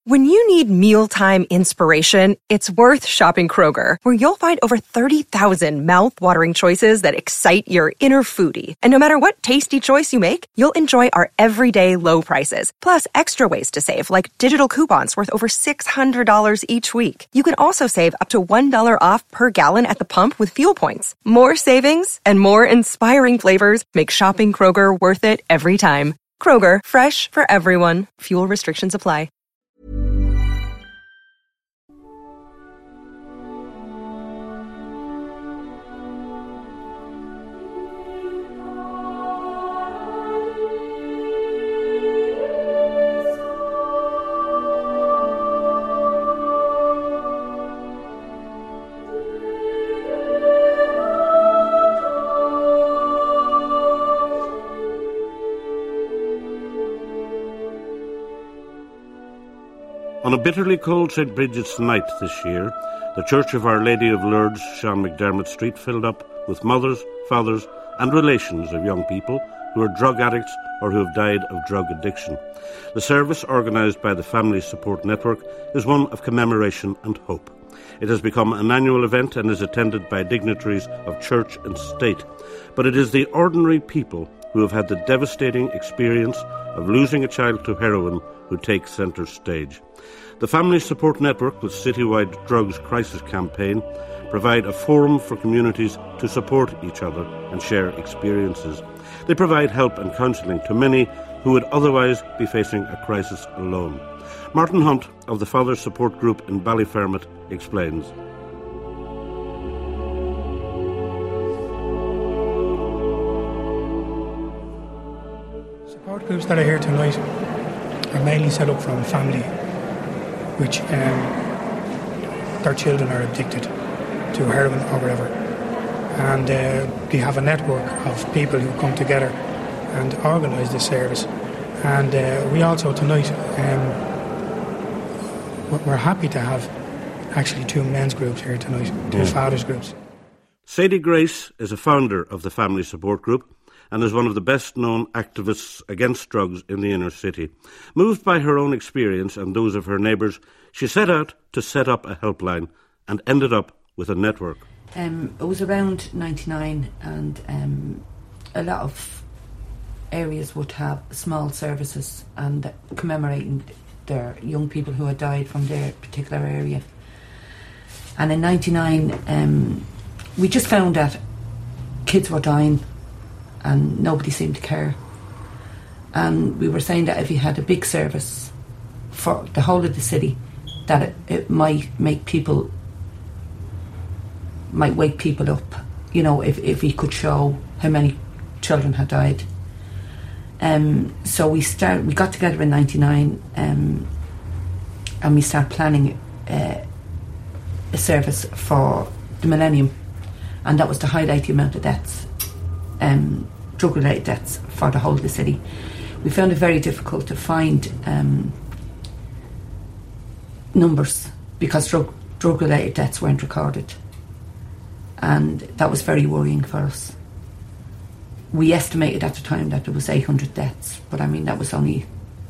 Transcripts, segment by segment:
When you need mealtime inspiration, it's worth shopping Kroger, where you'll find over 30,000 mouth-watering choices that excite your inner foodie. And no matter what tasty choice you make, you'll enjoy our everyday low prices, plus extra ways to save, like digital coupons worth over $600 each week. You can also save up to $1 off per gallon at the pump with fuel points. More savings and more inspiring flavors make shopping Kroger worth it every time. Kroger, fresh for everyone. Fuel restrictions apply. On a bitterly cold St. Bridget's night this year, the Church of Our Lady of Lourdes, Sean McDermott Street, filled up with mothers, fathers and relations of young people who are drug addicts or who have died of drug addiction. The service, organised by the Family Support Network, is one of commemoration and hope. It has become an annual event and is attended by dignitaries of church and state. But it is the ordinary people who have had the devastating experience of losing a child to heroin who take centre stage. The Family Support Network, with citywide drugs crisis campaign, provide a forum for communities to support each other and share experiences. They provide help and counselling to many who would otherwise be facing a crisis alone. Martin Hunt of the Father Support Group in Ballyfermot explains. Support groups that are here tonight are mainly set up from family which their children are addicted to heroin or whatever, and they have a network of people who come together and organise this service. And we also tonight we're happy to have actually two men's groups here tonight, two fathers groups. Sadie Grace is a founder of the Family Support Group and is one of the best-known activists against drugs in the inner city. Moved by her own experience and those of her neighbours, she set out to set up a helpline and ended up with a network. It was around 99 and a lot of areas would have small services and commemorating their young people who had died from their particular area. And in 99, we just found that kids were dying and nobody seemed to care. And we were saying that if you had a big service for the whole of the city, that it might wake people up, you know, if we could show how many children had died. So we got together in 99 and we started planning a service for the millennium, and that was to highlight the amount of deaths, drug-related deaths for the whole of the city. We found it very difficult to find numbers because drug-related deaths weren't recorded, and that was very worrying for us. We estimated at the time that there was 800 deaths, but I mean that was only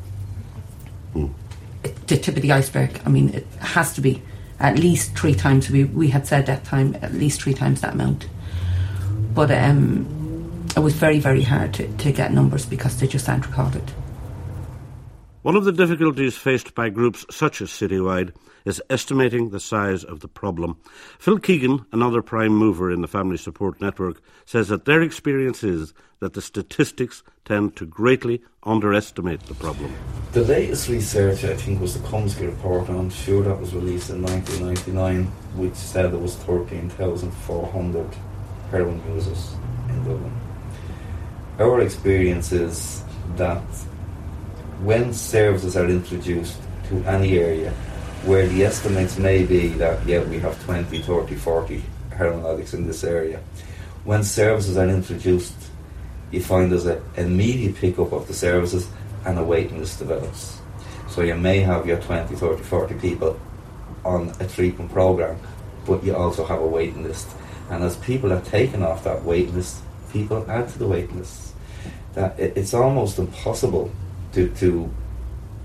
the tip of the iceberg. I mean, it has to be at least 3 times. We had said that time at least 3 times that amount, but it was very, very hard to get numbers because they just aren't recorded. One of the difficulties faced by groups such as Citywide is estimating the size of the problem. Phil Keegan, another prime mover in the Family Support Network, says that their experience is that the statistics tend to greatly underestimate the problem. The latest research, I think, was the Kumsky report, and I'm sure that was released in 1999, which said there was 13,400 heroin users in Dublin. Our experience is that when services are introduced to any area where the estimates may be that, we have 20, 30, 40 heroin addicts in this area, when services are introduced, you find there's an immediate pick-up of the services and a waiting list develops. So you may have your 20, 30, 40 people on a treatment programme, but you also have a waiting list. And as people are taken off that waiting list, people add to the waiting list. That it's almost impossible to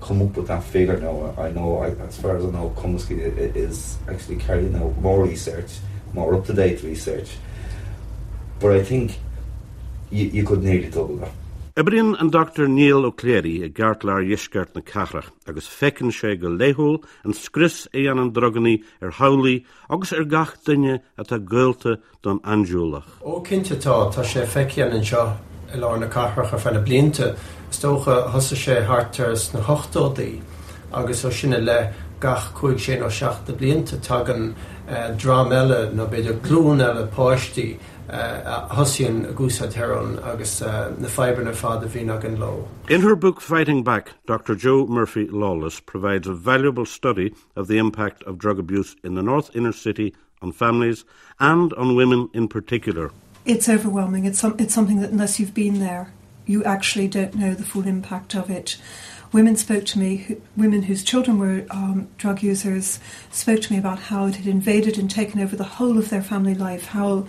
come up with that figure now. I know, as far as I know, Cumsky is actually carrying out more research, more up-to-date research. But I think you could nearly double that. Ibrian and Dr. Neil O'Cleary a gartlar yisgart na Cachrach, agus fecin sé go léhol and scris an droganí howlí agus gach duine at a gailte don anjúlach. Ó cinnte tá sé fecian an seo I lár na Cachrach ar fanna blianta, stocha thosa sé hartars na hochtódaí, agus ó sinna le gach 5 ó 7 blianta tagan drám eile nó beidir glún eile páistí Hosian Gusad Heron agus na fibre na fada Vinagan Low. In her book Fighting Back, Dr. Joe Murphy Lawless provides a valuable study of the impact of drug abuse in the North Inner City on families and on women in particular. It's overwhelming. It's something that unless you've been there, you actually don't know the full impact of it. Women spoke to me, women whose children were drug users, spoke to me about how it had invaded and taken over the whole of their family life, how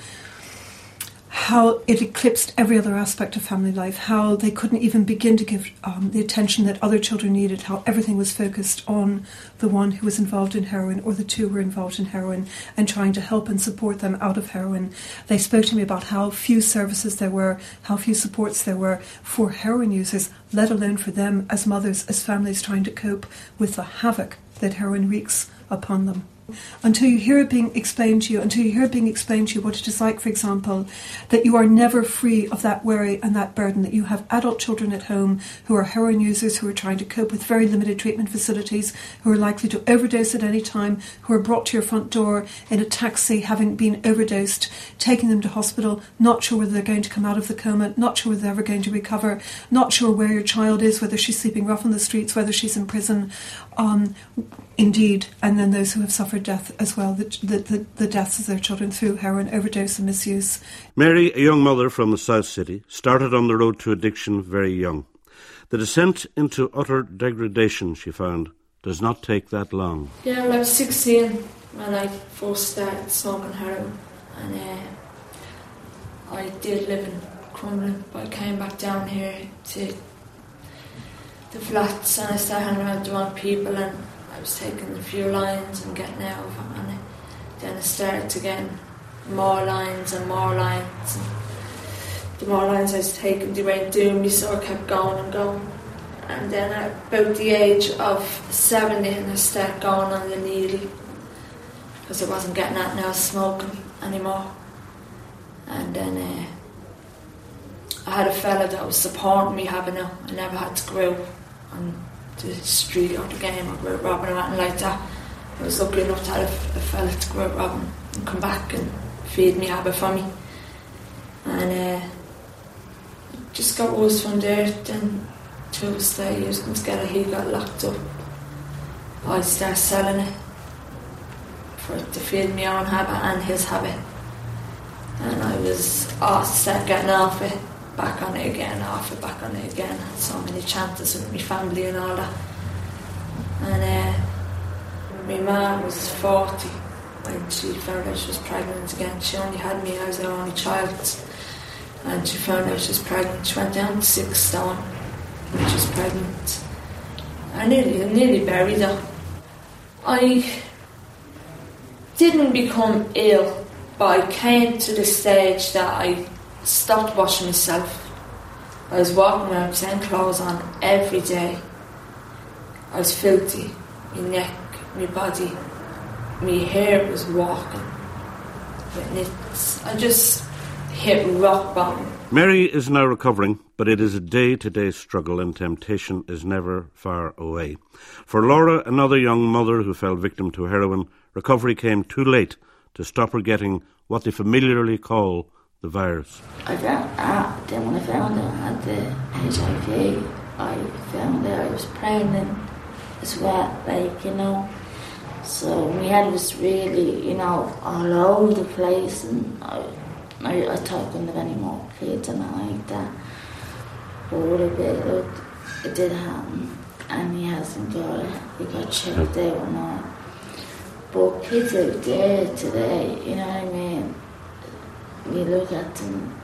it eclipsed every other aspect of family life, how they couldn't even begin to give the attention that other children needed, how everything was focused on the one who was involved in heroin or the two who were involved in heroin and trying to help and support them out of heroin. They spoke to me about how few services there were, how few supports there were for heroin users, let alone for them as mothers, as families trying to cope with the havoc that heroin wreaks upon them. Until you hear it being explained to you, what it is like, for example, that you are never free of that worry and that burden, that you have adult children at home who are heroin users, who are trying to cope with very limited treatment facilities, who are likely to overdose at any time, who are brought to your front door in a taxi having been overdosed, taking them to hospital, not sure whether they're going to come out of the coma, not sure whether they're ever going to recover, not sure where your child is, whether she's sleeping rough on the streets, whether she's in prison. Indeed, and then those who have suffered death as well, the deaths of their children through heroin overdose and misuse. Mary, a young mother from the South City, started on the road to addiction very young. The descent into utter degradation, she found, does not take that long. Yeah, well, I was 16 when I first started smoking heroin, and I did live in Crumlin, but I came back down here to the flats and I started hanging around the wrong people, and I was taking a few lines and getting out of them, and then I started to get more lines and more lines, and the more lines I was taking they weren't doing me, so I kept going and going, and then at about the age of 17 I started going on the needle because I wasn't getting out now smoking anymore. And then I had a fella that was supporting me having it. I never had to go out on the street or the game or go out robbing or anything like that. I was lucky enough to have a fella to go out robbing and come back and feed me habit for me. And it just got worse from there. Then 2 years together he got locked up. I started selling it to feed me own habit and his habit. And I was started getting off it. Back on it again, off it, back on it again. Had so many chances with my family and all that. And my mum was 40 when she found out she was pregnant again. She only had me as her only child, and she found out she was pregnant. She went down to 6 stone when she was pregnant. I nearly buried her. I didn't become ill, but I came to the stage that I stopped washing myself. I was walking around with the same clothes on every day. I was filthy. My neck, my body, my hair was walking with nits. I just hit rock bottom. Mary is now recovering, but it is a day-to-day struggle and temptation is never far away. For Laura, another young mother who fell victim to heroin, recovery came too late to stop her getting what they familiarly call the virus. Then when I found out I had the HIV, I found out I was pregnant as well, So my head was really, all over the place, and I thought I couldn't have any more kids and I like that. But it did happen, and he hasn't got it. He got checked out and all. But kids out there today, you know what I mean? We look at them.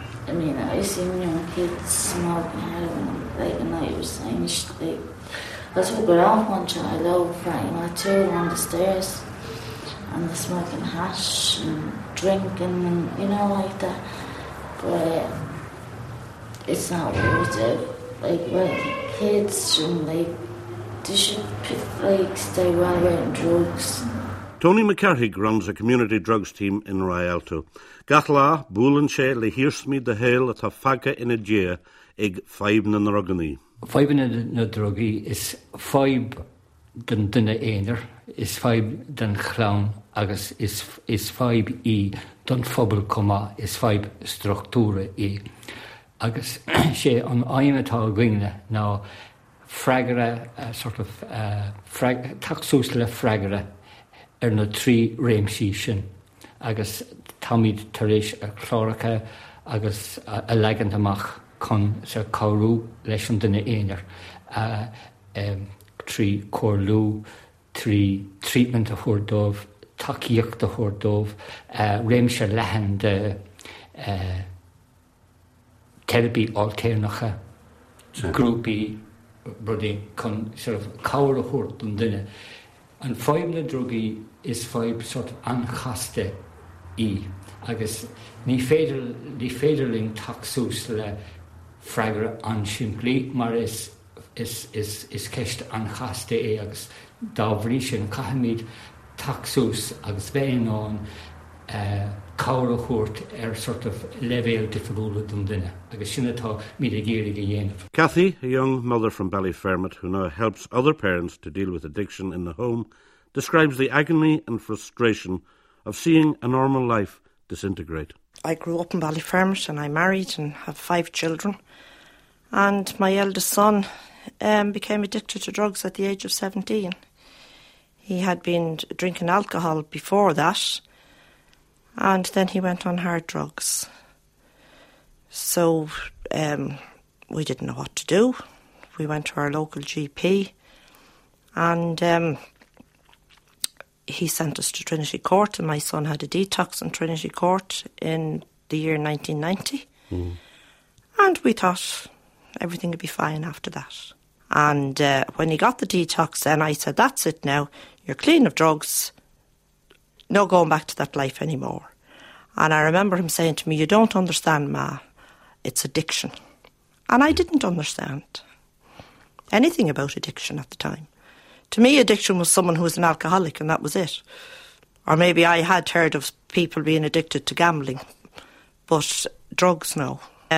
I seen young kids smoking heroin, and I was saying, Because we got off one child over, two on the stairs, and they're smoking hash and drinking and, like that. But it's not what we do. Kids shouldn't, they should, stay well away from drugs. Tony McCarthy runs a community drugs team in Rialto. Gatla, Búlan sé le hirsmí de héil atá faga ina dia ag 5 na drogani. 5 na drogi is 5 den dunne einer, is 5 den clown, agus is 5 I den fobel komma, is 5 structure I. Agus sé an aimetá gwinne ná fragere, sort of taxús le fragere na 3 réimsí sin. Agus tamid taréis a chlóracha agus a legant amach con sa caurú leis an duine éinear. 3 córlú, 3 treatment a chuirdómh, takeíocht a chuirdómh, réimse lehan de therapy altérnacha, grúpi brudí con sort of caur a chuirt an duine. An 5 na drogi is 5 sort of anchaste I. Agus ní féidirling taxús le fragre an siimplí, mar is ceist anchaste agus dábhrí sin caihamid taxús agus bhéanán caur a chuirt sort of levéil difriúla don duine. Agus sinna tá míad a géirigh a dhéanamh. Kathy, a young mother from Ballyfermot who now helps other parents to deal with addiction in the home, describes the agony and frustration of seeing a normal life disintegrate. I grew up in Ballyfermot and I married and have 5 children. And my eldest son became addicted to drugs at the age of 17. He had been drinking alcohol before that, and then he went on hard drugs. So we didn't know what to do. We went to our local GP, and he sent us to Trinity Court, and my son had a detox in Trinity Court in the year 1990. And we thought everything would be fine after that. And when he got the detox, then I said, that's it now, you're clean of drugs, no going back to that life anymore. And I remember him saying to me, you don't understand, Ma, it's addiction. And I didn't understand anything about addiction at the time. To me, addiction was someone who was an alcoholic, and that was it. Or maybe I had heard of people being addicted to gambling, but drugs, no.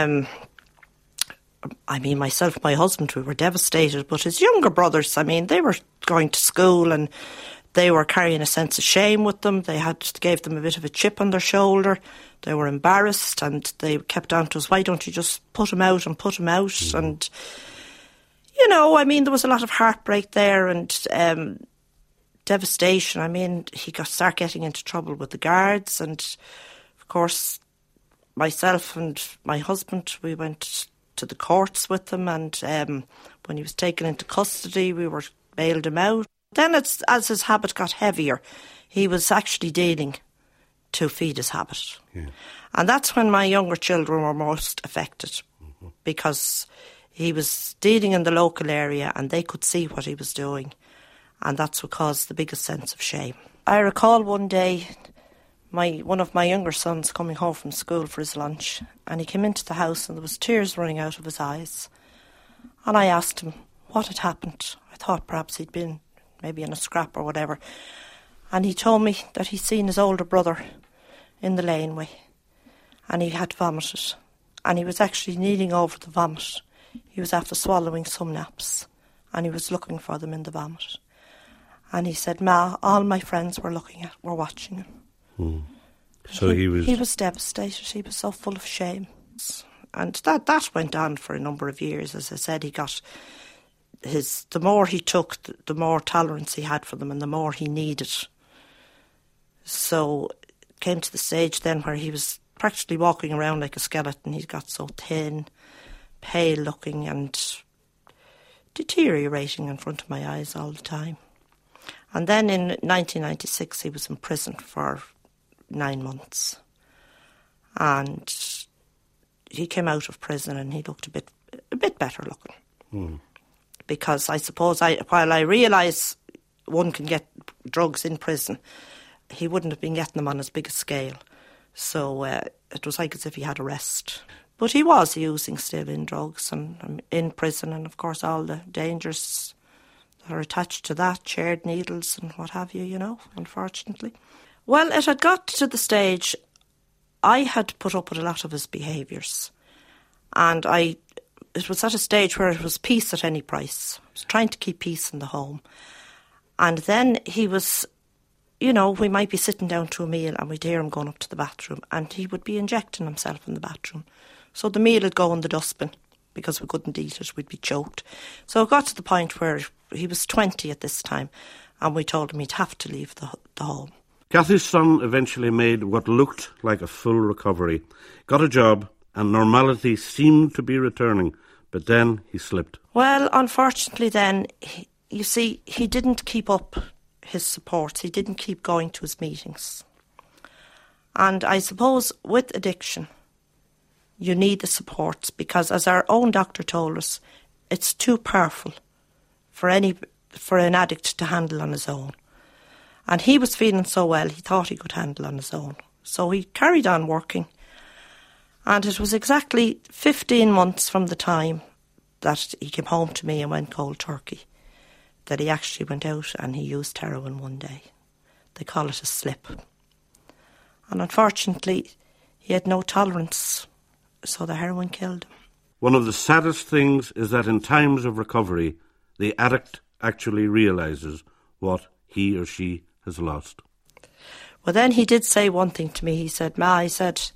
I mean, myself and my husband, we were devastated, but his younger brothers, I mean, they were going to school and they were carrying a sense of shame with them. They gave them a bit of a chip on their shoulder. They were embarrassed, and they kept on to us, why don't you just put him out and put him out? Mm-hmm. And, you know, I mean, there was a lot of heartbreak there and devastation. I mean, he started getting into trouble with the guards, and, of course, myself and my husband, we went to the courts with him, and when he was taken into custody, we bailed him out. Then, as his habit got heavier, he was actually dealing to feed his habit. Yeah. And that's when my younger children were most affected, because he was dealing in the local area and they could see what he was doing, and that's what caused the biggest sense of shame. I recall one day one of my younger sons coming home from school for his lunch, and he came into the house and there was tears running out of his eyes. And I asked him what had happened. I thought perhaps he'd been maybe in a scrap or whatever. And he told me that he'd seen his older brother in the laneway and he had vomited. And he was actually kneeling over the vomit. He was after swallowing some naps and he was looking for them in the vomit. And he said, Ma, all my friends were watching him. So he was devastated. He was so full of shame. And that went on for a number of years. As I said, he got the more he took, the more tolerance he had for them and the more he needed. So it came to the stage then where he was practically walking around like a skeleton. He got so thin, pale looking and deteriorating in front of my eyes all the time. And then in 1996 he was in prison for 9 months. And he came out of prison and he looked a bit better looking. because I suppose while I realise one can get drugs in prison, he wouldn't have been getting them on as big a scale. So it was like as if he had a rest. But he was using still in drugs and in prison, and of course all the dangers that are attached to that, shared needles and what have you, unfortunately. Well, it had got to the stage I had put up with a lot of his behaviours, and it was at a stage where it was peace at any price. I was trying to keep peace in the home. And then he was, we might be sitting down to a meal and we'd hear him going up to the bathroom, and he would be injecting himself in the bathroom. So the meal would go in the dustbin because we couldn't eat it, we'd be choked. So it got to the point where he was 20 at this time, and we told him he'd have to leave the home. Kathy's son eventually made what looked like a full recovery, got a job, and normality seemed to be returning, but then he slipped. Well, unfortunately then, you see, he didn't keep up his supports. He didn't keep going to his meetings. And I suppose with addiction, you need the supports, because as our own doctor told us, it's too powerful for an addict to handle on his own. And he was feeling so well, he thought he could handle on his own. So he carried on working. And it was exactly 15 months from the time that he came home to me and went cold turkey that he actually went out and he used heroin one day. They call it a slip. And unfortunately, he had no tolerance, so the heroin killed him. One of the saddest things is that in times of recovery, the addict actually realises what he or she has lost. Well, then he did say one thing to me. He said, "Ma,"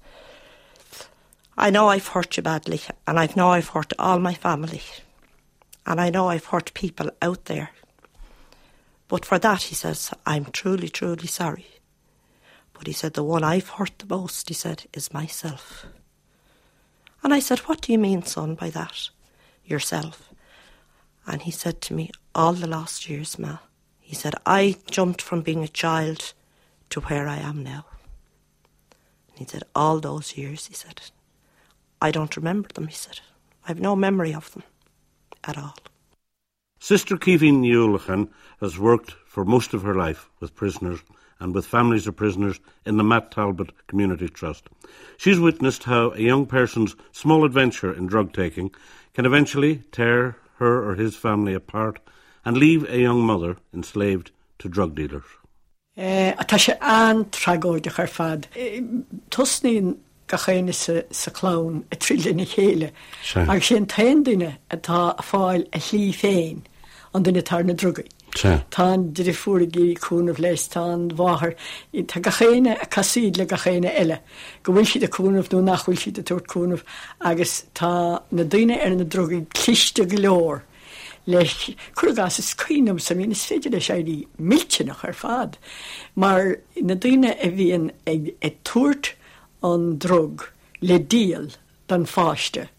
I know I've hurt you badly, and I know I've hurt all my family, and I know I've hurt people out there. But for that," he says, "I'm truly, truly sorry." But he said, "The one I've hurt the most," he said, "is myself." And I said, "What do you mean, son, by that? Yourself?" And he said to me, "All the last years, Ma." He said, "I jumped from being a child to where I am now." And he said, "All those years," he said, "I don't remember them," he said. "I have no memory of them at all." Sister Keevin Newlachan has worked for most of her life with prisoners and with families of prisoners in the Matt Talbot Community Trust. She's witnessed how a young person's small adventure in drug taking can eventually tear her or his family apart and leave a young mother enslaved to drug dealers. Tá sé an tragóide ar fad. Tusnín gachéine sa clán a trílin chéile. Ag sé an tain duine atá a fáil a hlí féin an duine tar na drugaí. Tá didir fuaigí cúnamh leis tá bháthar. Tá gachéine a casíd le gachéine eile. Go bhfuil siad a cúnamh nó nachhfuil siad a tuairt cúnamh, agus tá na duine ar na drugaí cliste go leor. Leis chugas is cuiinem sa mín is féidir leis éirí miltenach ar fad. Mar na duine a bhíon ag tuairt an drug le díal dan fáiste.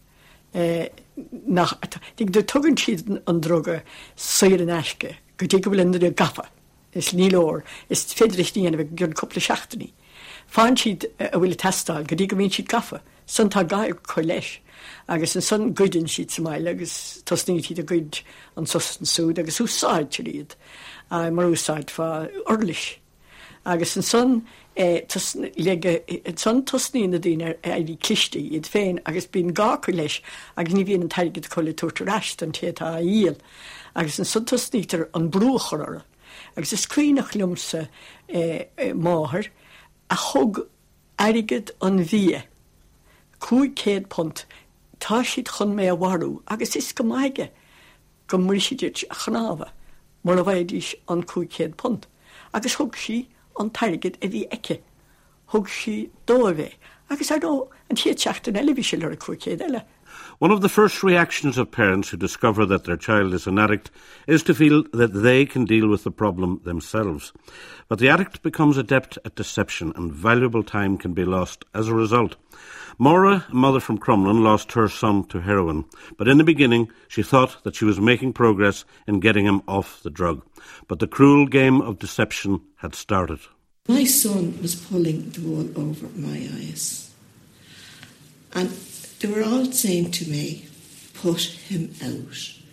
Dig do tugann siad an droga saoir an eisce, go dtí go bhfuil idir gafa. Is nílór, is féidir is níana bheith gur coppla seachtaní. Fáin siad a bhfuil testáil, go dtí go bhíonn siad gafa. San tá gaibh chu leis. Agus an son gudin siad sa maile, agus tosníad siad a gud an sos an súd, agus úsáid siad, mar úsáid fá orlis. Agus an son tosníad na dtíine a dí clistí iad féin, agus bíon gácu leis, agus ní bhíon an taigid chola tuairtar eist an tétá a íal. Agus an son tosnítar an brúchar, agus is cuoinach lumsa máthir a thug airigid an bhí. 200 punt. Tá siad chun mé a bharú, agus is go maige go muisiidir a chnáfa, mar a bhaidís an 200 punt. Agus thug si an tairgid a bhí eice. Thug si dóibhé. Agus ar dó an títeachtain eile bhí sé le 200 eile. One of the first reactions of parents who discover that their child is an addict is to feel that they can deal with the problem themselves. But the addict becomes adept at deception and valuable time can be lost as a result. Maura, a mother from Crumlin, lost her son to heroin, but in the beginning she thought that she was making progress in getting him off the drug. But the cruel game of deception had started. My son was pulling the wool over my eyes, and they were all saying to me, "Put him out."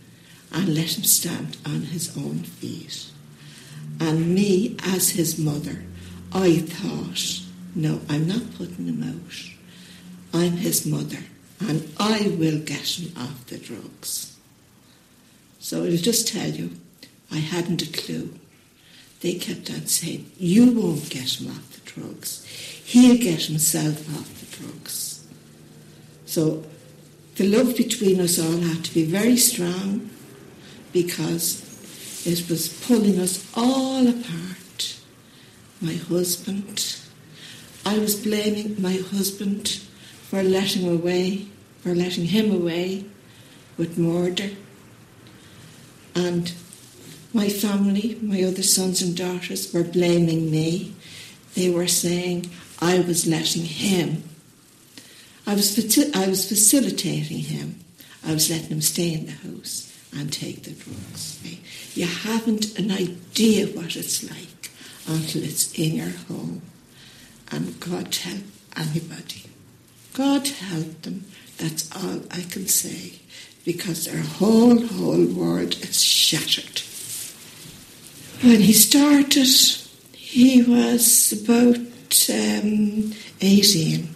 and let him stand on his own feet. And me, as his mother, I thought, no, I'm not putting him out. I'm his mother, and I will get him off the drugs. So I'll just tell you, I hadn't a clue. They kept on saying, you won't get him off the drugs. He'll get himself off the drugs. So the love between us all had to be very strong, because it was pulling us all apart. My husband, I was blaming my husband for letting him away with murder. And my family, my other sons and daughters, were blaming me. They were saying I was letting him. I was facilitating him. I was letting him stay in the house and take the drugs. You haven't an idea what it's like until it's in your home. And God help anybody. God help them. That's all I can say, because their whole world is shattered. When he started, he was about 18.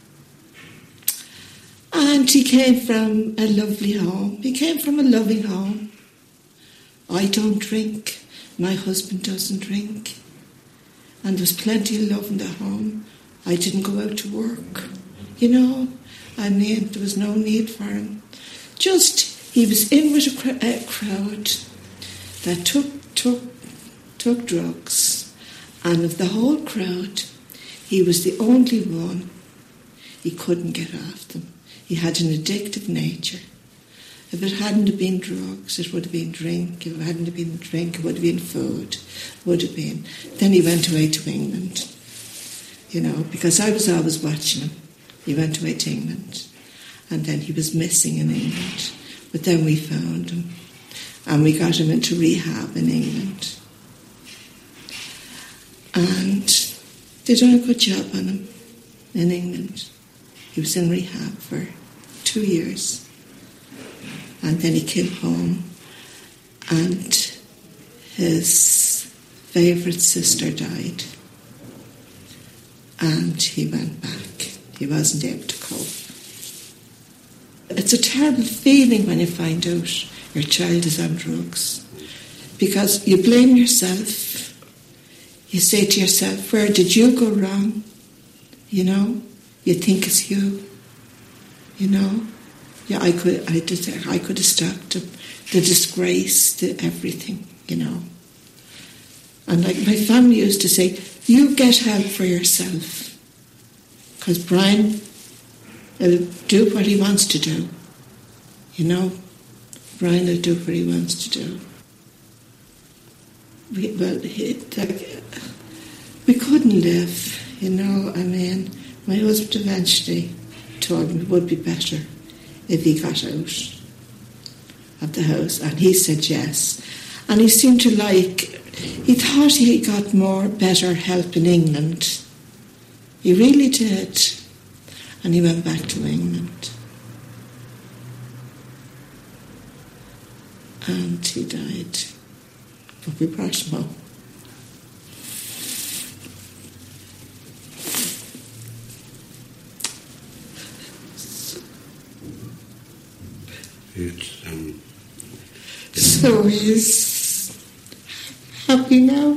And he came from a lovely home. He came from a loving home. I don't drink. My husband doesn't drink. And there was plenty of love in the home. I didn't go out to work. There was no need for him. Just, he was in with a crowd that took drugs. And of the whole crowd, he was the only one. He couldn't get off them. He had an addictive nature. If it hadn't been drugs, it would have been drink. If it hadn't been drink, it would have been food. Would have been. Then he went away to England, because I was always watching him. He went away to England, and then he was missing in England. But then we found him, and we got him into rehab in England. And they done a good job on him in England. He was in rehab for 2 years. And then he came home, and his favourite sister died. And he went back. He wasn't able to cope. It's a terrible feeling when you find out your child is on drugs, because you blame yourself. You say to yourself, where did you go wrong? You think it's you. Yeah, I could have stopped him. The disgrace, everything, And like my family used to say, you get help for yourself. Because Brian will do what he wants to do. Brian will do what he wants to do. We couldn't live, My husband eventually told him it would be better if he got out of the house, and he said yes. And he seemed to he thought he got better help in England. He really did. And he went back to England. And he died. But we brought him home. So he's happy now.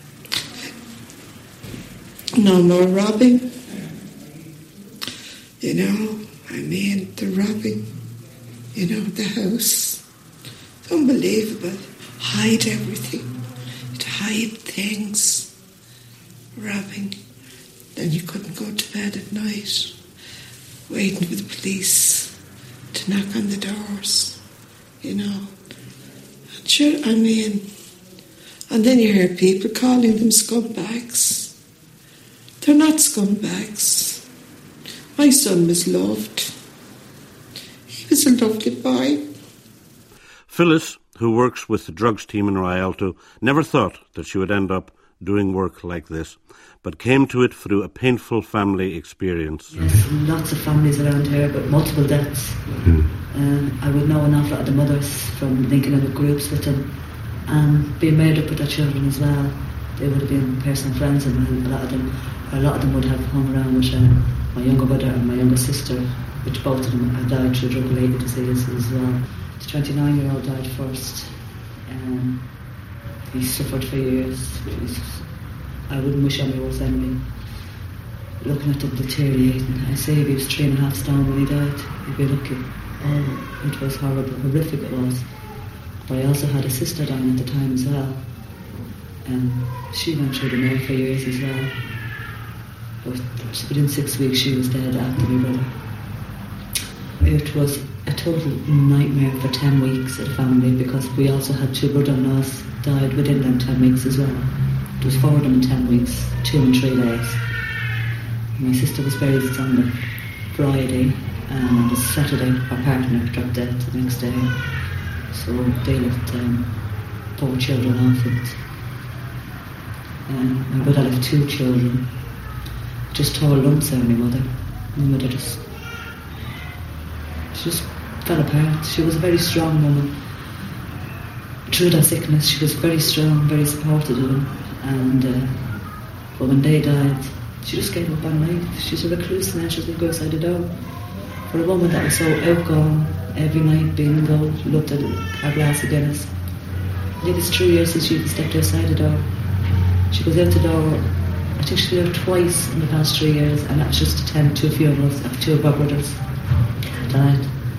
No more robbing. The robbing. The house. It's unbelievable. Hide everything. To hide things. Robbing. Then you couldn't go to bed at night. Waiting for the police to knock on the doors. Sure, and then you hear people calling them scumbags. They're not scumbags. My son was loved. He was a lovely boy. Phyllis, who works with the drugs team in Rialto, never thought that she would end up doing work like this, but came to it through a painful family experience. Yes, lots of families around here, but multiple deaths. I would know an awful lot of the mothers from linking in with groups with them and being made up with their children as well. They would have been personal friends, and a lot of them would have hung around with my younger brother and my younger sister, which both of them had died through drug-related diseases as well. The 29-year-old died first. He suffered for years. I wouldn't wish on my worst enemy. Looking at him deteriorating. I say if he was 3.5 stone when he died, he'd be lucky. Oh, it was horrible, horrific it was. But I also had a sister dying at the time as well. She went through the mill for years as well. But within 6 weeks she was dead after my brother. It was a total nightmare for 10 weeks at the family, because we also had 2 brother-in-laws died within them 10 weeks as well. It was 4 of them in 10 weeks, 2 in 3 days. My sister was buried on the Friday, and on the Saturday her partner dropped dead the next day. So they left 4 children orphaned. My brother left 2 children. Just tore lumps out of my mother. My mother just fell apart. She was a very strong woman. Through that sickness, she was very strong, very supportive of them. But when they died, she just gave up on life. She's a recluse now. She doesn't go outside the door. For a woman that was so outgoing, every night bingo, looked at her glass of Guinness. I think it's 3 years since she even stepped outside the door. She goes out the door. I think she's been out twice in the past 3 years, and that was just to attend 2 funerals of 2 of her brothers died.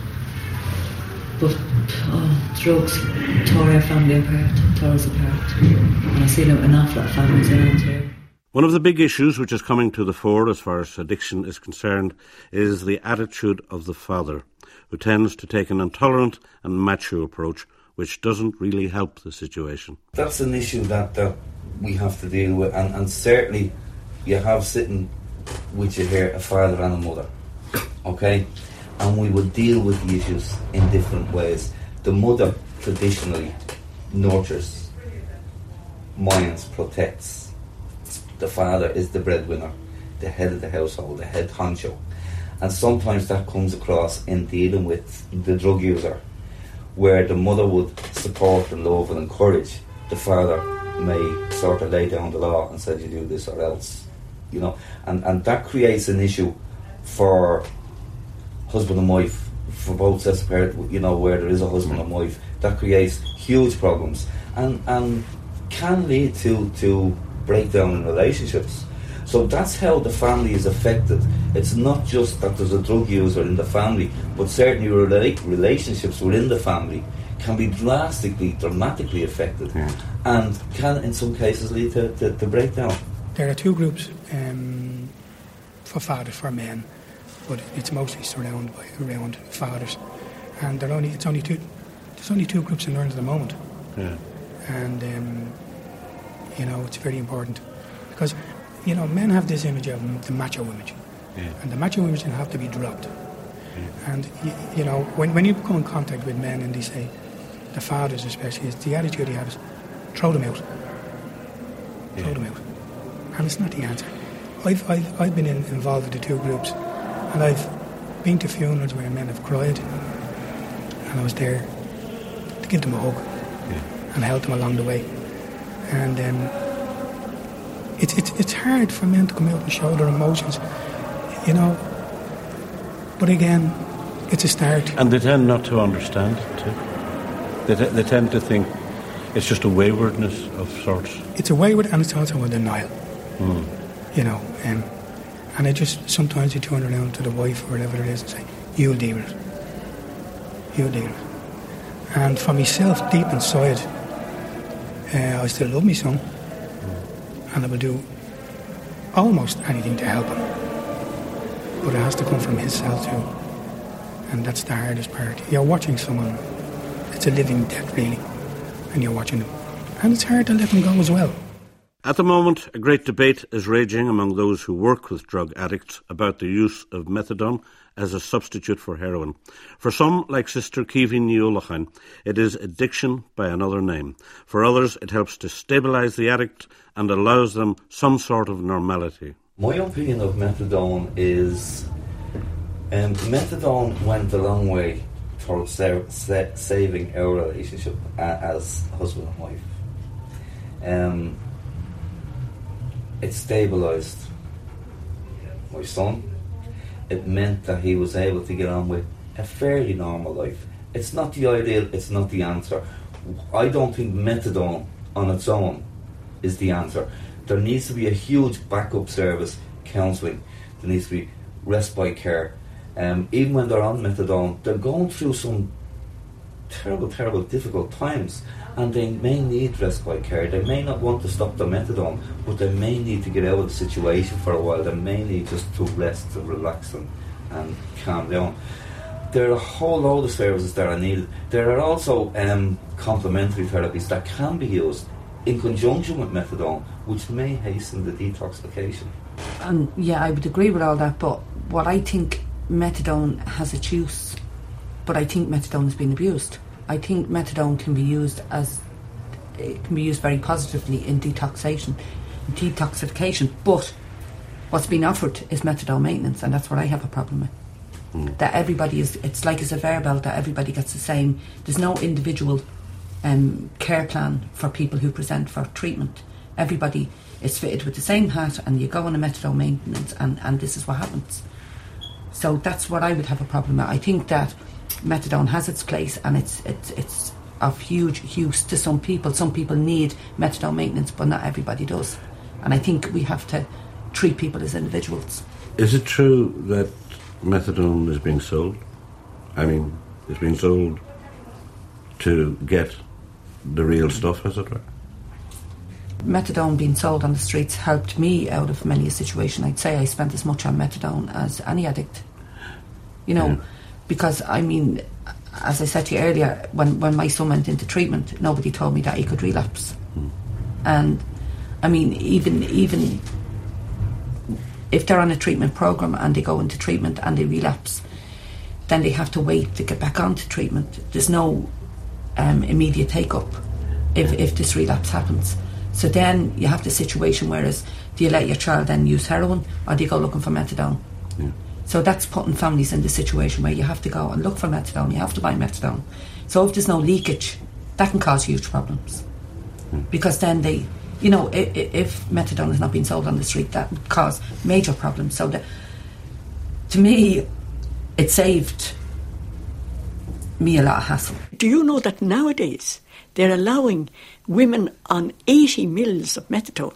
But drugs tore our family apart, tore us apart. And I see an awful lot of families around here. One of the big issues which is coming to the fore as far as addiction is concerned is the attitude of the father, who tends to take an intolerant and macho approach, which doesn't really help the situation. That's an issue that we have to deal with, and certainly you have sitting with you here a father and a mother, okay? And we would deal with the issues in different ways. The mother traditionally nurtures, minds, protects. The father is the breadwinner, the head of the household, the head honcho. And sometimes that comes across in dealing with the drug user, where the mother would support and love and encourage. The father may sort of lay down the law and say, you do this or else, you know. And that creates an issue for husband and wife, for both sets of parents, you know, where there is a husband and wife. That creates huge problems and can lead to breakdown in relationships. So that's how the family is affected. It's not just that there's a drug user in the family, but certainly relationships within the family can be dramatically affected, and can in some cases lead to breakdown. There are 2 groups for fathers, for men, but it's mostly surrounded around fathers, and there's only 2 groups in Ireland at the moment. And you know, it's very important, because you know, men have this image of the macho image, and the macho image have to be dropped. And you know, when you come in contact with men and they say, the fathers especially, the attitude they have is throw them out, throw them out, and it's not the answer. I've been involved with the 2 groups, and I've been to funerals where men have cried, and I was there to give them a hug and help them along the way. And it's hard for men to come out and show their emotions, you know. But again, it's a start. And they tend not to understand it too. They tend to think it's just a waywardness of sorts. It's a wayward, and it's also a denial. You know, and I just sometimes you turn around to the wife or whatever it is and say, "You'll deal with it. You'll deal with it." And for myself, deep inside, I still love my son, and I will do almost anything to help him. But it has to come from his cell too, and that's the hardest part. You're watching someone; it's a living death, really, and you're watching them, and it's hard to let them go as well. At the moment, a great debate is raging among those who work with drug addicts about the use of methadone as a substitute for heroin. For some, like Sister Kevin Niolachan, it is addiction by another name. For others, it helps to stabilise the addict and allows them some sort of normality. My opinion of methadone is methadone went a long way towards saving our relationship as husband and wife. It stabilised my son. It meant that he was able to get on with a fairly normal life. It's not the ideal, it's not the answer. I don't think methadone on its own is the answer. There needs to be a huge backup service, counselling. There needs to be respite care. Even when they're on methadone, they're going through some terrible, difficult times, and they may need respite care. They may not want to stop the methadone, but they may need to get out of the situation for a while. They may need just to rest and relax and calm down. There are a whole load of services that are needed. There are also complementary therapies that can be used in conjunction with methadone, which may hasten the detoxification. And yeah, I would agree with all that, but what I think, methadone has its use, but I think methadone has been abused. I think methadone can be used very positively in detoxification, but what's been offered is methadone maintenance, and that's what I have a problem with. That everybody it's like a conveyor belt, that everybody gets the same. There's no individual care plan for people who present for treatment. Everybody is fitted with the same hat, and you go on a methadone maintenance, and this is what happens. So that's what I would have a problem with. I think that methadone has its place, and it's of huge use to some people. Some people need methadone maintenance, but not everybody does. And I think we have to treat people as individuals. Is it true that methadone is being sold? I mean, it's being sold to get the real stuff, as it were? Methadone being sold on the streets helped me out of many a situation. I'd say I spent as much on methadone as any addict. Because, I mean, as I said to you earlier, when my son went into treatment, nobody told me that he could relapse. And, I mean, even if they're on a treatment programme and they go into treatment and they relapse, then they have to wait to get back onto treatment. There's no immediate take-up if this relapse happens. So then you have the situation, whereas do you let your child then use heroin, or do you go looking for methadone? Yeah. So that's putting families in the situation where you have to go and look for methadone, you have to buy methadone. So if there's no leakage, that can cause huge problems. Because then if methadone is not being sold on the street, that would cause major problems. So to me, it saved me a lot of hassle. Do you know that nowadays they're allowing women on 80 mils of methadone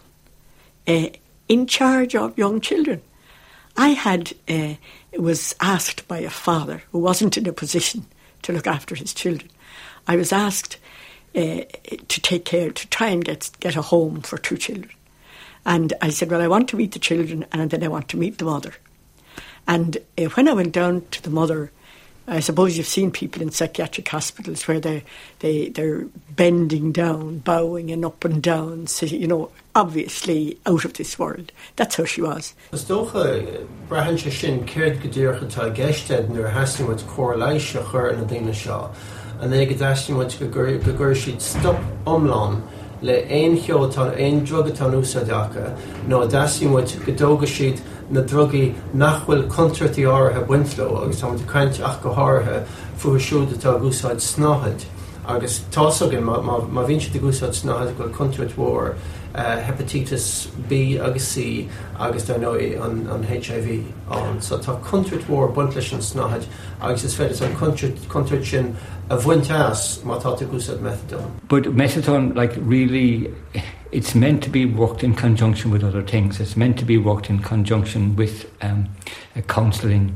in charge of young children? I was asked by a father who wasn't in a position to look after his children. I was asked to try and get a home for 2 children. And I said, well, I want to meet the children, and then I want to meet the mother. And when I went down to the mother, I suppose you've seen people in psychiatric hospitals where they're bending down, bowing and up and down, obviously out of this world. That's how she was. Stocha brahan se sin céird go dtíorcha tá gceiste nuair hasing with correlation a chur na daine seo. And then dasting with go gur siad stop omlán le ein cheotá ein drugatá úsáideacha nó dasting with go dóga siad na drugaí nachhfuil contrairtí áirithe buintló agus tá caint ach go háirithe fuaisiúda tá gúsáid snáthid. Agus tásagan má bhíonn siad gúsáid snáthid go contrairt mhór hepatitis B agus C agus do nó an HIV on. So tá contrairt mhór buintlis an snáthid agus is féidir an contrairt sin a bhainteas má tá gúsáid methadone. But methadone, really, it's meant to be worked in conjunction with other things. It's meant to be worked in conjunction with counselling,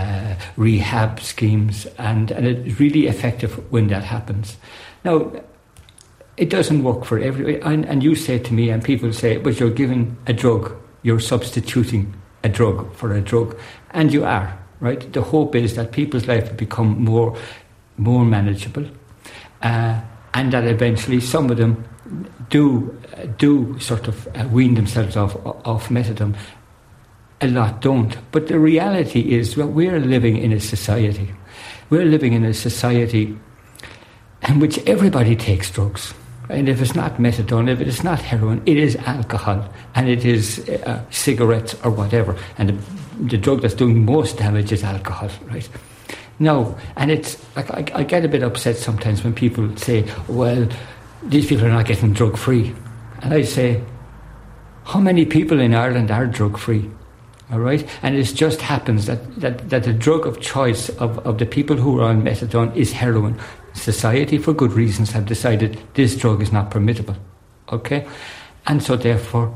rehab schemes, and it's really effective when that happens. Now, it doesn't work for everybody, and you say to me, and people say, but you're giving a drug, you're substituting a drug for a drug, and you are, right? The hope is that people's life will become more manageable, and that eventually some of them do sort of wean themselves off methadone. A lot don't. But the reality is that we're living in a society. We're living in a society in which everybody takes drugs. And if it's not methadone, if it's not heroin, it is alcohol and it is cigarettes or whatever. And the drug that's doing most damage is alcohol, right? No, and it's like I get a bit upset sometimes when people say, well, these people are not getting drug-free. And I say, how many people in Ireland are drug-free? All right? And it just happens that the drug of choice of the people who are on methadone is heroin. Society, for good reasons, have decided this drug is not permissible. Okay? And so therefore,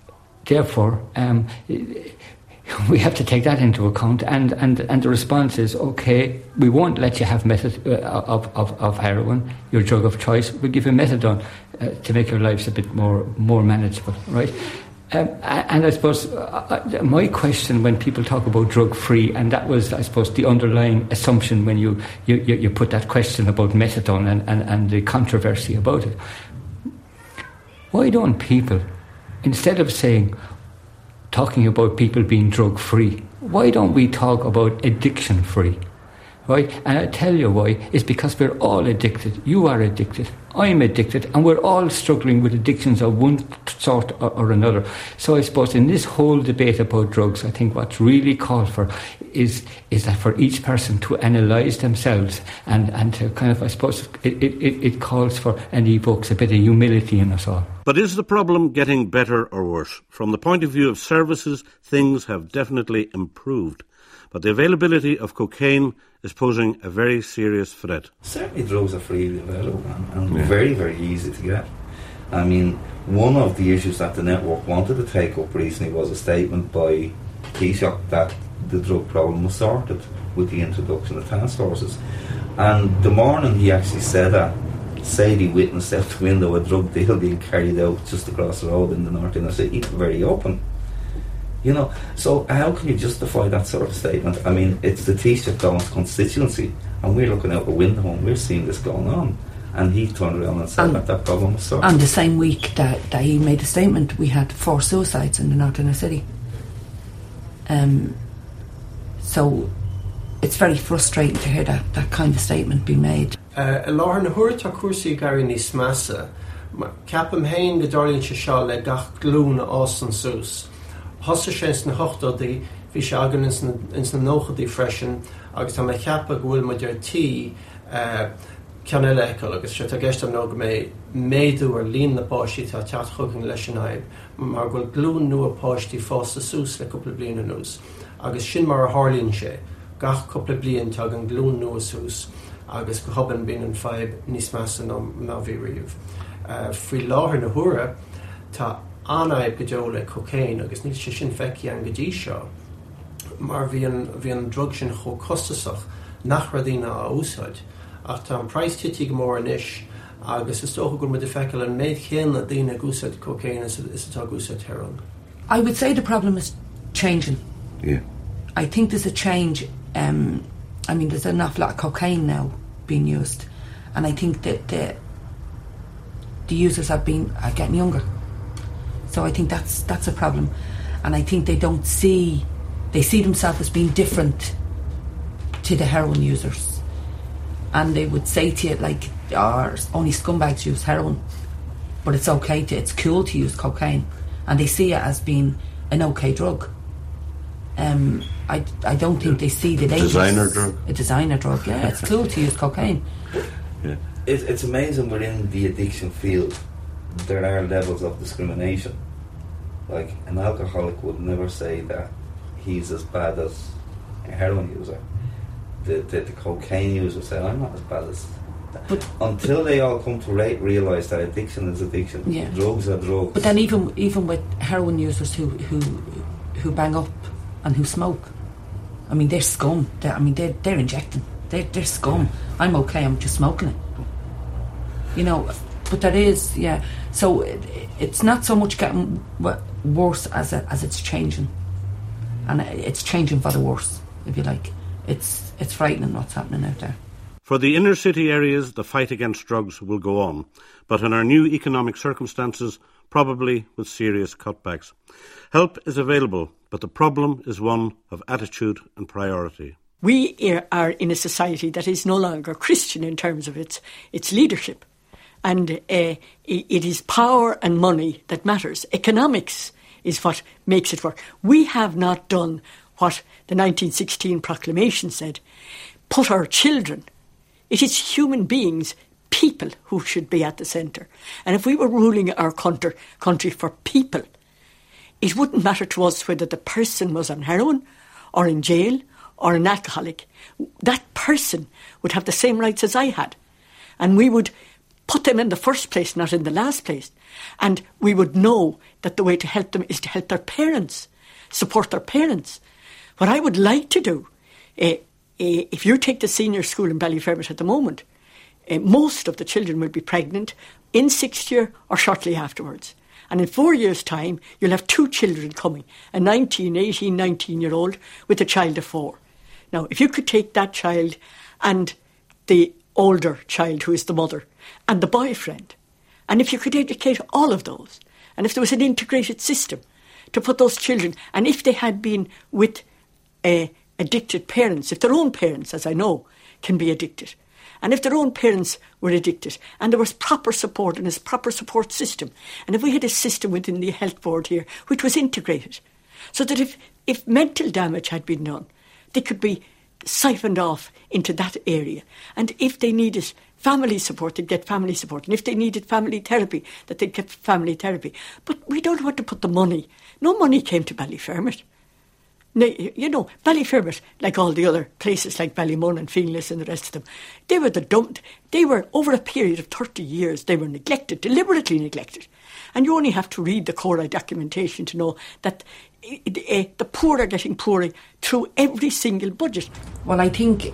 we have to take that into account, and the response is, okay, we won't let you have of heroin, your drug of choice. We'll give you methadone to make your lives a bit more manageable, right? And I suppose my question when people talk about drug-free, and that was, I suppose, the underlying assumption when you put that question about methadone and the controversy about it. Why don't people, instead of talking about people being drug-free, why don't we talk about addiction-free? Right? And I tell you why. It's because we're all addicted. You are addicted. I'm addicted. And we're all struggling with addictions of one sort or another. So I suppose in this whole debate about drugs, I think what's really called for is that for each person to analyse themselves and to kind of, I suppose, it calls for and evokes a bit of humility in us all. But is the problem getting better or worse? From the point of view of services, things have definitely improved. But the availability of cocaine is posing a very serious threat. Certainly drugs are freely available and very, very easy to get. I mean, one of the issues that the network wanted to take up recently was a statement by Taoiseach that the drug problem was sorted with the introduction of task forces. And the morning he actually said that, Sadie witnessed out the window a drug deal being carried out just across the road in the north inner city, very open. You know, so how can you justify that sort of statement? I mean, it's the Taoiseach Dawn's constituency, and we're looking out the window and we're seeing this going on. And he turned around and said that problem was sorted. And the same week that he made a statement, we had 4 suicides in the north inner city. So it's very frustrating to hear that kind of statement be made. Láir na huairtá cuasaí gairí níos measa, ceapam hain go darlíonn se seo le gach glún as an sús. Hosa sé na hochtádaí bhí se agan ins na nóchadaí freisin, agus tá mé ceapa go bhfuil muidir tí ceanna leicil, agus se tá gceist am nó go mé méadú ar líon na páistí tá teat chugainn leis an aib, mar bhfuil glún nua páistí fásta sús le cúpla bliana nús. Agus sin mar a hálíonn sé, gach cúpla blian tá an glún nua sús, agus go hoban bíon an feib níos measa ná bhí riamh. Faoi láthir na huaire, tá anaib go deo le cocaine, agus níl sé sin feici an go dtí seo, mar bhí an drug sin cho costasach nach radína a úsáid, ach tá an price tití go mór anois, agus is tócha gur mu de feiceil an méid chéan na daoine gúsáid cocaine is atá gúsáid heroin. I would say the problem is changing. Yeah. I think there's a change. I mean, there's an awful lot of cocaine now being used, and I think that the users are getting younger. So I think that's a problem, and I think they see themselves as being different to the heroin users, and they would say to you like, only scumbags use heroin, but it's cool to use cocaine, and they see it as being an okay drug. I don't think they see the dangers. A designer drug, yeah. It's cool to use cocaine. Yeah. It's amazing within the addiction field there are levels of discrimination. Like, an alcoholic would never say that he's as bad as a heroin user. The cocaine user say, I'm not as bad as that. But until they all come to realise that addiction is addiction, yeah. Drugs are drugs. But then even with heroin users who bang up and who smoke, I mean, they're scum. They're injecting. They're scum. I'm okay, I'm just smoking it. You know, but that is, yeah. So it's not so much getting worse as it's changing, and it's changing for the worse, if you like. It's frightening what's happening out there. For the inner city areas, the fight against drugs will go on, but in our new economic circumstances, probably with serious cutbacks. Help is available, but the problem is one of attitude and priority. We are in a society that is no longer Christian in terms of its leadership. And it is power and money that matters. Economics is what makes it work. We have not done what the 1916 proclamation said, put our children. It is human beings, people, who should be at the centre. And if we were ruling our country for people, it wouldn't matter to us whether the person was on heroin or in jail or an alcoholic. That person would have the same rights as I had. And we would put them in the first place, not in the last place. And we would know that the way to help them is to help their parents, support their parents. What I would like to do, if you take the senior school in Ballyfermot at the moment, most of the children will be pregnant in 6th year or shortly afterwards. And in 4 years' time, you'll have 2 children coming, a 19-year-old with a child of 4. Now, if you could take that child and the older child who is the mother and the boyfriend, and if you could educate all of those, and if there was an integrated system to put those children, and if they had been with addicted parents, if their own parents, as I know, can be addicted, and if their own parents were addicted, and there was proper support and a proper support system, and if we had a system within the health board here which was integrated, so that if mental damage had been done, they could be siphoned off into that area. And if they needed family support, they'd get family support. And if they needed family therapy, that they'd get family therapy. But we don't want to put the money. No money came to Ballyfermot. You know, Ballyfermot, like all the other places like Ballymun and Finglas and the rest of them, they were, over a period of 30 years, they were neglected, deliberately neglected. And you only have to read the Cora documentation to know that the poor are getting poorer through every single budget. Well, I think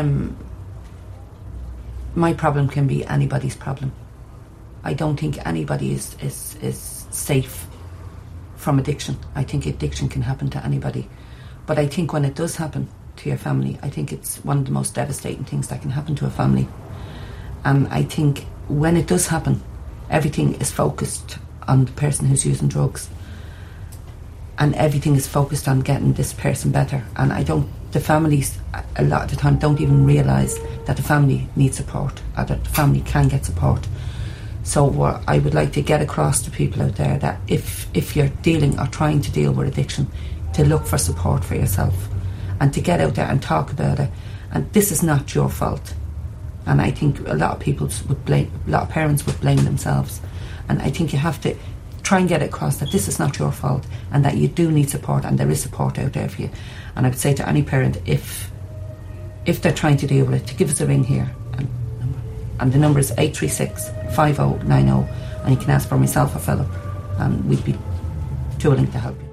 my problem can be anybody's problem. I don't think anybody is safe from addiction. I think addiction can happen to anybody. But I think when it does happen to your family, I think it's one of the most devastating things that can happen to a family. And I think when it does happen, everything is focused on the person who's using drugs. And everything is focused on getting this person better. And the families a lot of the time don't even realise that the family needs support, or that the family can get support. So what I would like to get across to people out there, that if you're dealing or trying to deal with addiction, to look for support for yourself and to get out there and talk about it. And this is not your fault. And I think a lot of parents would blame themselves. And I think you have to try and get across that this is not your fault and that you do need support, and there is support out there for you. And I would say to any parent, if they're trying to deal with it, to give us a ring here. And the number is 836 5090, and you can ask for myself or Philip, and we'd be too willing to help you.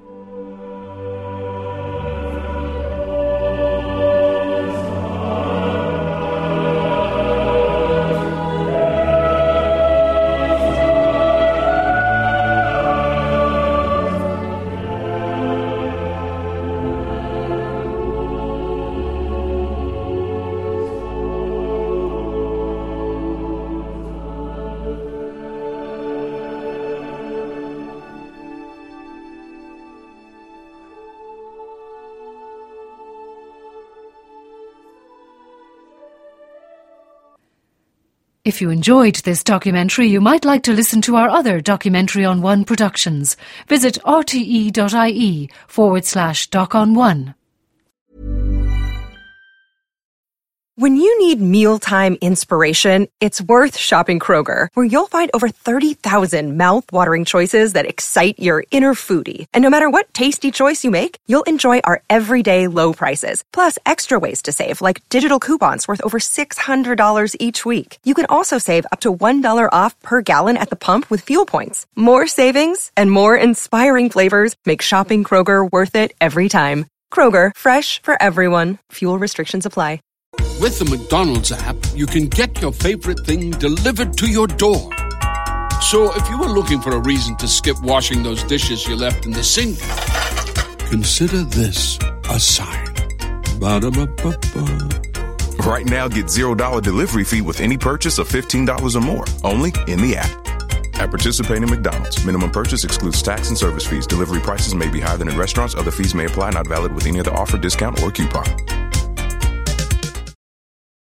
If you enjoyed this documentary, you might like to listen to our other Documentary on One productions. Visit rte.ie/Doc on One. When you need mealtime inspiration, it's worth shopping Kroger, where you'll find over 30,000 mouth-watering choices that excite your inner foodie. And no matter what tasty choice you make, you'll enjoy our everyday low prices, plus extra ways to save, like digital coupons worth over $600 each week. You can also save up to $1 off per gallon at the pump with fuel points. More savings and more inspiring flavors make shopping Kroger worth it every time. Kroger, fresh for everyone. Fuel restrictions apply. With the McDonald's app, you can get your favorite thing delivered to your door. So if you were looking for a reason to skip washing those dishes you left in the sink, consider this a sign. Ba-da-ba-ba-ba. Right now, get $0 delivery fee with any purchase of $15 or more, only in the app. At participating McDonald's, minimum purchase excludes tax and service fees. Delivery prices may be higher than in restaurants. Other fees may apply, not valid with any other offer, discount, or coupon.